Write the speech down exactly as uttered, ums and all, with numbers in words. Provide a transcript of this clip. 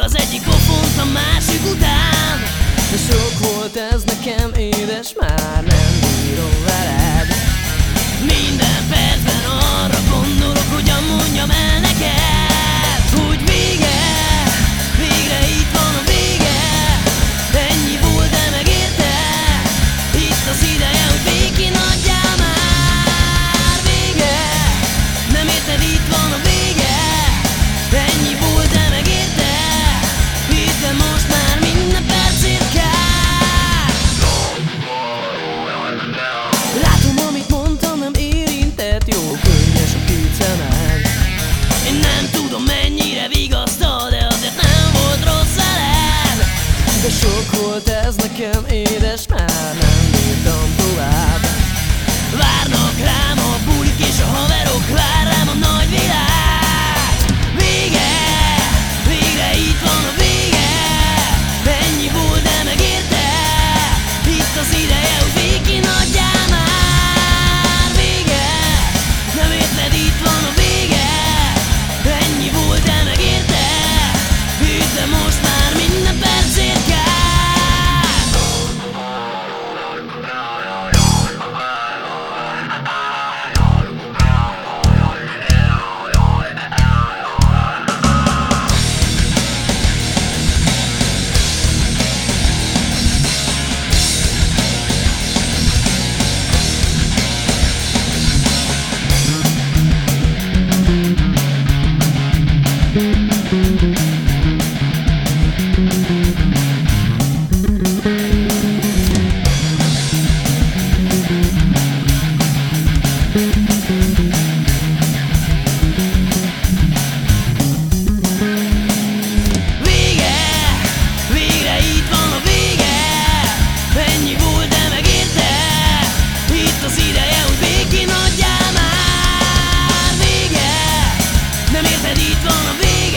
az egyik pofont a másik után. De sok volt ez nekem, édes, már nem bírom veled. Minden percben arra gondolok, hogyan mondjam el neked, hogy vége, végre itt van a vége. Ennyi volt, de megérte, itt az ideje, hogy békén adjál már. Vége, nem érted, itt van a vége. Ennyi volt, de megérte, hidd el, most már minden percért kell. Látom, amit mondtam, nem érintett, jó könnyes a két szemed. Én nem tudom, mennyire vigasztal, de azért nem volt rossz veled. De sok volt ez nekem, édes, már nem bírtam tovább. Várnak rám a bulik és a haverok, vár rám a nagy világ. Vége, végre itt van a vége. Ennyi volt, de megérte, itt az ideje, hogy békén adjál már. Vége, nem érted, itt van a vége. Ennyi volt, de megérte, hidd, de most már minden percért kell. Az ideje, hogy békén adjál már. Vége, nem érted, itt van a vége.